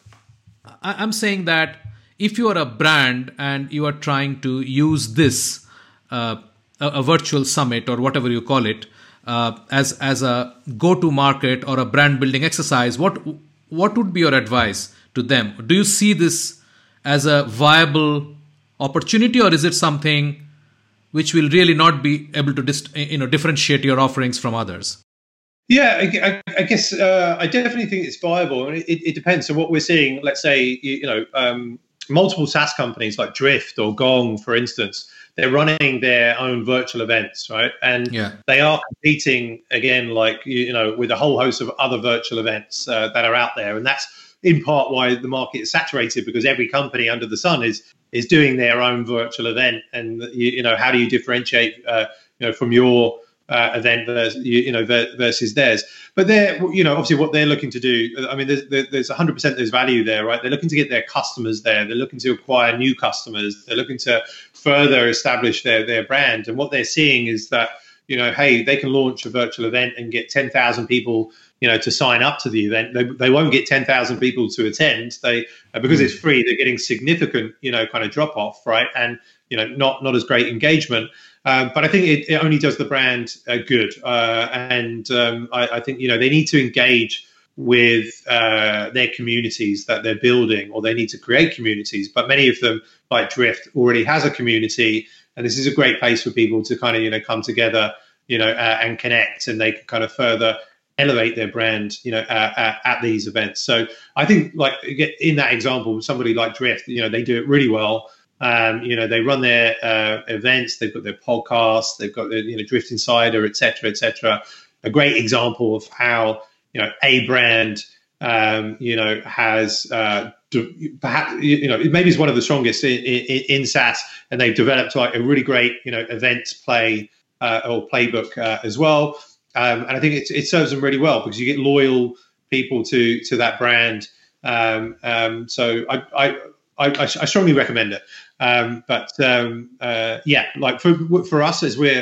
I, I'm saying that if you are a brand and you are trying to use this uh, a, a virtual summit or whatever you call it uh, as as a go-to market or a brand building exercise, what what would be your advice to them? Do you see this as a viable opportunity, or is it something which will really not be able to dist- you know differentiate your offerings from others? Yeah, I, I guess uh, I definitely think it's viable. I mean, it, it depends. So what we're seeing, let's say, you, you know. Um, multiple SaaS companies like Drift or Gong, for instance, they're running their own virtual events, right? And yeah. they are competing again, like, you know, with a whole host of other virtual events uh, that are out there. And that's in part why the market is saturated, because every company under the sun is is doing their own virtual event. And, you, you know, how do you differentiate, uh, you know, from your Uh, event versus, you know, versus theirs. But they're, you know, obviously what they're looking to do, I mean, there's, there's one hundred percent there's value there, right? They're looking to get their customers there. They're looking to acquire new customers. They're looking to further establish their, their brand. And what they're seeing is that, you know, hey, they can launch a virtual event and get ten thousand people, you know, to sign up to the event. They, they won't get ten thousand people to attend. They, because it's free, they're getting significant, you know, kind of drop off, right? And, you know, not, not as great engagement. Um, but I think it, it only does the brand uh, good. Uh, and um, I, I think, you know, they need to engage with uh, their communities that they're building, or they need to create communities. But many of them, like Drift, already has a community. And this is a great place for people to kind of, you know, come together, you know, uh, and connect, and they can kind of further elevate their brand, you know, uh, uh, at these events. So I think, like, in that example, somebody like Drift, you know, they do it really well. Um, you know, they run their uh, events, they've got their podcasts, they've got their, you know, Drift Insider, et cetera, et cetera. A great example of how, you know, a brand, um, you know, has uh, de- perhaps, you know, maybe it's one of the strongest in, in, in SaaS, and they've developed like a really great, you know, events play uh, or playbook uh, as well. Um, and I think it, it serves them really well because you get loyal people to to that brand. Um, um, so I, I, I, I strongly recommend it. Um, but um, uh, yeah, like for for us, as we're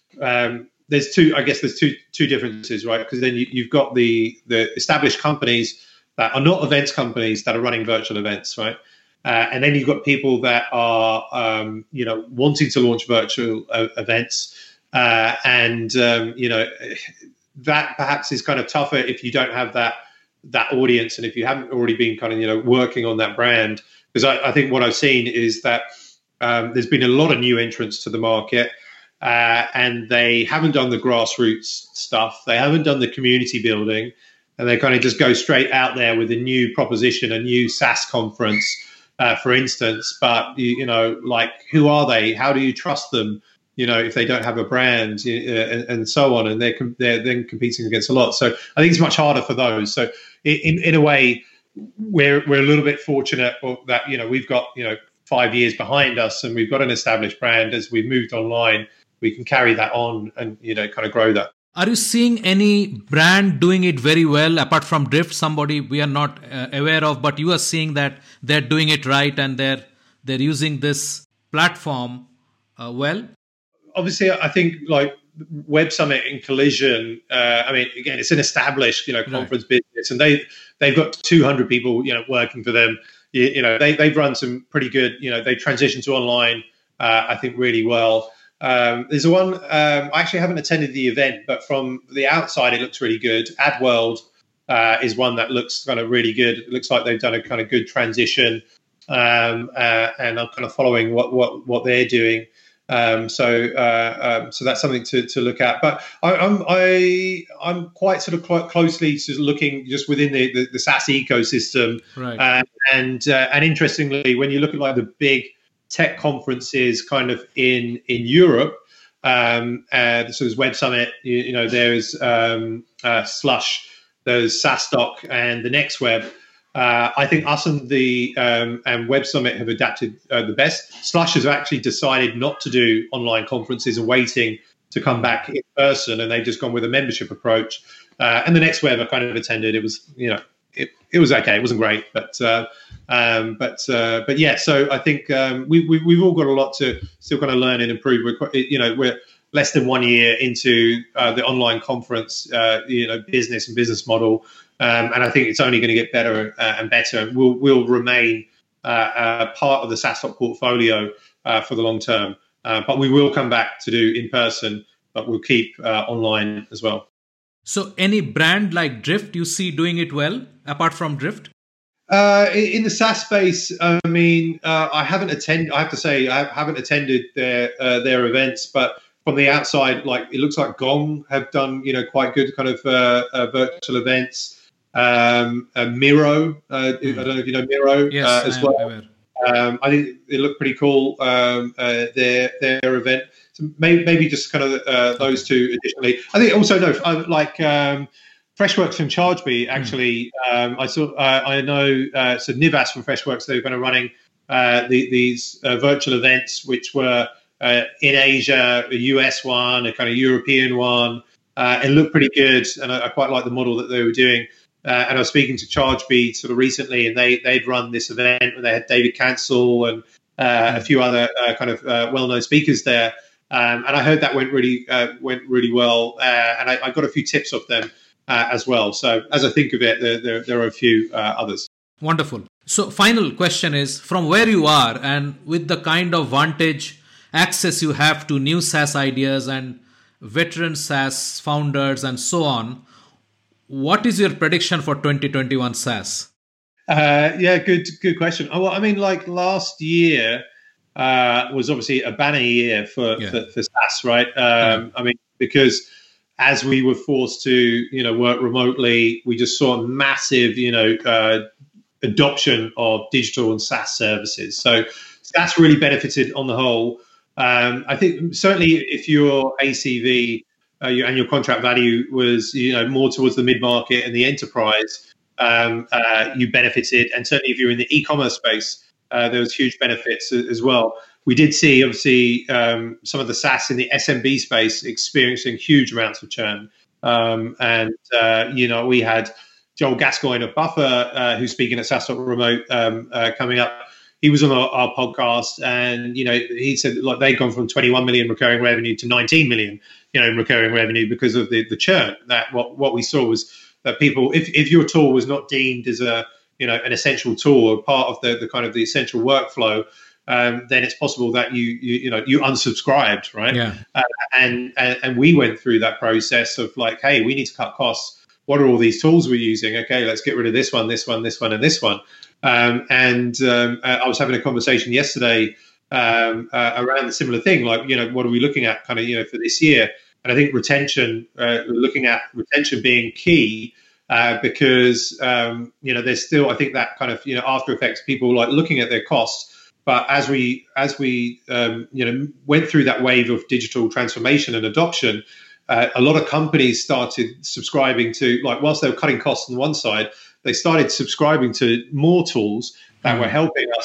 um, there's two, I guess there's two two differences, right? Because then you, you've got the the established companies that are not events companies that are running virtual events, right? Uh, and then you've got people that are um, you know wanting to launch virtual uh, events, uh, and um, you know that perhaps is kind of tougher if you don't have that that audience, and if you haven't already been kind of you know working on that brand. Because I, I think what I've seen is that um, there's been a lot of new entrants to the market, uh, and they haven't done the grassroots stuff. They haven't done the community building, and they kind of just go straight out there with a new proposition, a new SaaS conference, uh, for instance. But, you, you know, like, who are they? How do you trust them? You know, if they don't have a brand uh, and, and so on, and they're, they're then competing against a lot. So I think it's much harder for those. So in, in a way, We're we're a little bit fortunate that, you know, we've got, you know, five years behind us and we've got an established brand. As we've moved online, we can carry that on and, you know, kind of grow that. Are you seeing any brand doing it very well apart from Drift? Somebody we are not uh, aware of, but you are seeing that they're doing it right and they're they're using this platform uh, well? Obviously, I think like Web Summit and Collision. Uh, I mean, again, it's an established, you know, conference right. business, and they they've got two hundred people, you know, working for them. You, you know, they they've run some pretty good. You know, they transitioned to online. Uh, I think really well. Um, there's one, um, I actually haven't attended the event, but from the outside, it looks really good. AdWorld uh, is one that looks kind of really good. It looks like they've done a kind of good transition, um, uh, and I'm kind of following what what, what they're doing. Um, so uh, um, so that's something to, to look at. But I, I'm I, I'm quite sort of quite closely sort of looking just within the, the, the SaaS ecosystem. Right. Uh, and uh, and interestingly, when you look at like the big tech conferences kind of in in Europe, um, uh, so there's Web Summit, you, you know, there's um, uh, Slush, there's SaaStock, and the Next Web. Uh, I think us and the um, and Web Summit have adapted uh, the best. Slush has actually decided not to do online conferences and waiting to come back in person, and they've just gone with a membership approach. Uh, and the Next Web I kind of attended. It was, you know, it, it was okay. It wasn't great, but uh, um, but uh, but yeah. So I think um, we, we we've all got a lot to still kind of learn and improve. We're quite, you know, we're less than one year into uh, the online conference, uh, you know, business and business model. Um, and I think it's only going to get better uh, and better, and will will remain uh, uh, part of the SaaStock portfolio uh, for the long term. Uh, but we will come back to do in person, but we'll keep uh, online as well. So, any brand like Drift you see doing it well apart from Drift? Uh, in the SaaS space, I mean, uh, I haven't attended. I have to say, I haven't attended their uh, their events, but from the outside, like it looks like Gong have done, you know, quite good kind of uh, uh, virtual events. Um, uh, Miro, uh, mm. I don't know if you know Miro yes, uh, as I well. Um, I think it looked pretty cool. Um, uh, their their event, so maybe maybe just kind of uh, those two additionally. I think also no, like um, Freshworks and Chargebee. Actually, mm. um, I saw. Uh, I know. Uh, so Nivas from Freshworks, they're kind of running uh, the, these uh, virtual events, which were uh, in Asia, a U S one, a kind of European one, uh, and looked pretty good. And I, I quite like the model that they were doing. Uh, and I was speaking to Chargebee sort of recently, and they they'd run this event, and they had David Cancel and uh, mm. a few other uh, kind of uh, well-known speakers there. Um, and I heard that went really uh, went really well, uh, and I, I got a few tips off them uh, as well. So as I think of it, there there, there are a few uh, others. Wonderful. So final question is, from where you are and with the kind of vantage access you have to new SaaS ideas and veteran SaaS founders and so on, what is your prediction for twenty twenty-one SaaS? Uh, yeah, good good question. Oh, well, I mean, like last year uh, was obviously a banner year for, yeah. for, for SaaS, right? Um, yeah. I mean, because as we were forced to, you know, work remotely, we just saw massive, you know, uh, adoption of digital and SaaS services. So SaaS really benefited on the whole. Um, I think certainly if your A C V Uh, your annual contract value was, you know, more towards the mid-market and the enterprise, um, uh, you benefited. And certainly if you're in the e-commerce space, uh, there was huge benefits as well. We did see, obviously, um, some of the SaaS in the S M B space experiencing huge amounts of churn. Um, and, uh, you know, we had Joel Gascoigne of Buffer, uh, who's speaking at SaaStock Remote um, uh, coming up. He was on our, our podcast, and you know, he said like they'd gone from twenty-one million recurring revenue to nineteen million, you know, recurring revenue because of the the churn. That what what we saw was that people, if if your tool was not deemed as a you know an essential tool or part of the the kind of the essential workflow, um, then it's possible that you you you know you unsubscribed, right? Yeah. Uh, and, and and we went through that process of like, hey, we need to cut costs. What are all these tools we're using? Okay, let's get rid of this one, this one, this one, and this one. Um, and um, I was having a conversation yesterday um, uh, around a similar thing, like, you know, what are we looking at kind of, you know, for this year? And I think retention, uh, looking at retention being key uh, because, um, you know, there's still, I think that kind of, you know, after effects, people like looking at their costs. But as we, as we, um, you know, went through that wave of digital transformation and adoption, uh, a lot of companies started subscribing to, like, whilst they were cutting costs on one side, they started subscribing to more tools that were helping us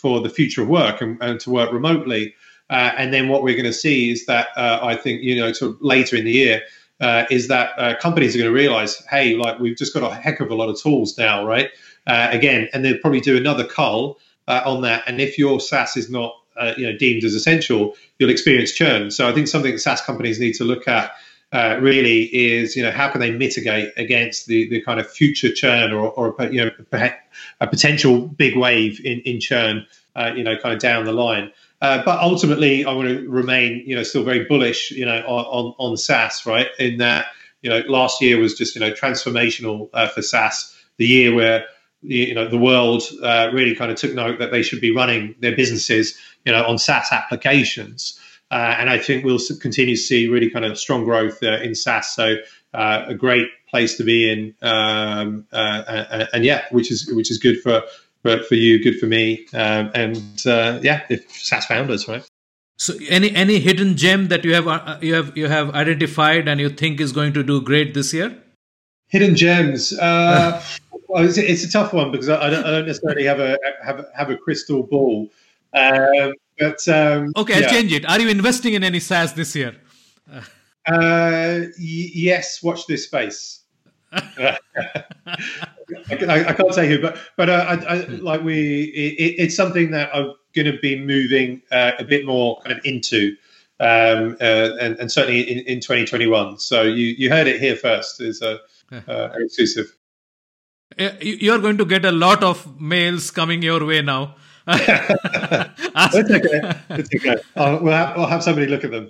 for the future of work and, and to work remotely. Uh, and then what we're going to see is that uh, I think, you know, sort of later in the year, uh, is that uh, companies are going to realize, hey, like we've just got a heck of a lot of tools now, right? Uh, again, and they'll probably do another cull uh, on that. And if your SaaS is not, uh, you know, deemed as essential, you'll experience churn. So I think something that SaaS companies need to look at uh, really is, you know, how can they mitigate against the, the kind of future churn or, or you know, a potential big wave in, in churn, uh, you know, kind of down the line. Uh, but ultimately, I want to remain, you know, still very bullish, you know, on, on, on SaaS, right? In that, you know, last year was just, you know, transformational uh, for SaaS, the year where, you know, the world uh, really kind of took note that they should be running their businesses, you know, on SaaS applications. Uh, and I think we'll continue to see really kind of strong growth uh, in SaaS. So uh, a great place to be in. Um, uh, and, and yeah, which is which is good for But for you, good for me, um, and uh, yeah, if SaaS founders, right? So, any any hidden gem that you have uh, you have you have identified and you think is going to do great this year? Hidden gems. Uh, well, it's, it's a tough one because I don't, I don't necessarily have a have have a crystal ball. Um, but um, okay, I'll yeah. change it. Are you investing in any SaaS this year? Uh, y- yes. Watch this space. I, I, I can't say who, but but uh, I, I, like we, it, it's something that I'm going to be moving uh, a bit more kind of into, um, uh, and, and certainly in, in twenty twenty-one. So you, you heard it here first. Is a uh, exclusive. You're going to get a lot of mails coming your way now. It's okay. It's okay. I'll, we'll, have, we'll have somebody look at them.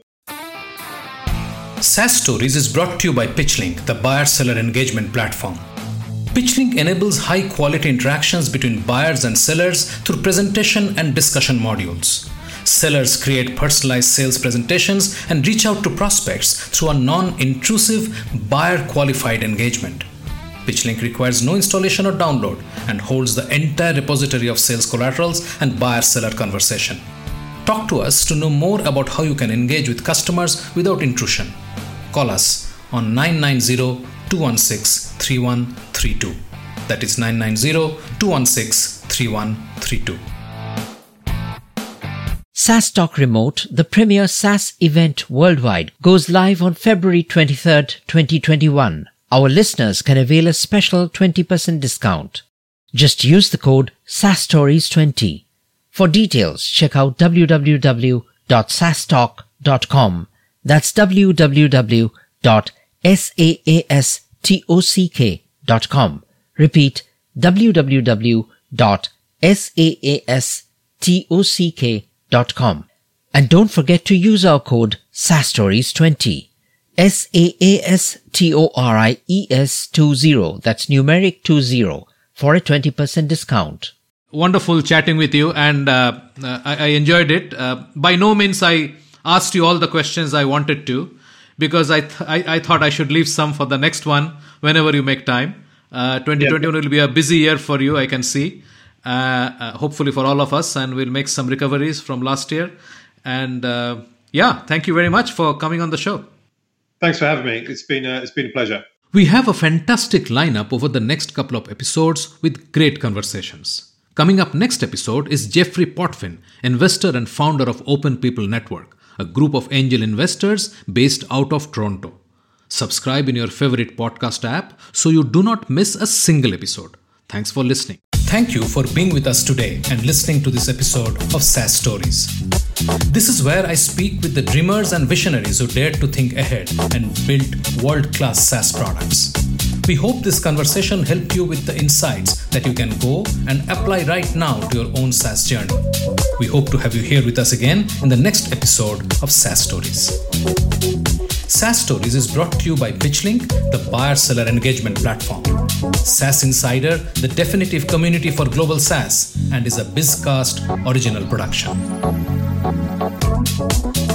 SaaS Stories is brought to you by PitchLink, the buyer-seller engagement platform. PitchLink enables high-quality interactions between buyers and sellers through presentation and discussion modules. Sellers create personalized sales presentations and reach out to prospects through a non-intrusive, buyer-qualified engagement. PitchLink requires no installation or download and holds the entire repository of sales collaterals and buyer-seller conversation. Talk to us to know more about how you can engage with customers without intrusion. Call us on nine nine zero, two one six, three one three two. That is nine nine zero, two one six, three one three two. SaaS Talk Remote, the premier SaaS event worldwide, goes live on February twenty-third, twenty twenty-one. Our listeners can avail a special twenty percent discount. Just use the code SaaS Stories twenty. For details, check out w w w dot saas talk dot com. That's w w w dot saas talk dot com. Repeat, w w w dot saas talk dot com. And don't forget to use our code SaaS Stories twenty. S A A S T O R I E S twenty. That's numeric twenty for a twenty percent discount. Wonderful chatting with you, and uh, uh, I, I enjoyed it. Uh, by no means I asked you all the questions I wanted to, because I, th- I I thought I should leave some for the next one whenever you make time. Uh, twenty twenty-one yeah. will be a busy year for you, I can see. Uh, uh, hopefully for all of us, and we'll make some recoveries from last year. And uh, yeah, thank you very much for coming on the show. Thanks for having me. It's been a, it's been a pleasure. We have a fantastic lineup over the next couple of episodes with great conversations. Coming up next episode is Jeffrey Potvin, investor and founder of Open People Network, a group of angel investors based out of Toronto. Subscribe in your favorite podcast app so you do not miss a single episode. Thanks for listening. Thank you for being with us today and listening to this episode of SaaS Stories. This is where I speak with the dreamers and visionaries who dared to think ahead and build world-class SaaS products. We hope this conversation helped you with the insights that you can go and apply right now to your own SaaS journey. We hope to have you here with us again in the next episode of SaaS Stories. SaaS Stories is brought to you by PitchLink, the buyer-seller engagement platform. SaaS Insider, the definitive community for global SaaS, and is a BizCast original production.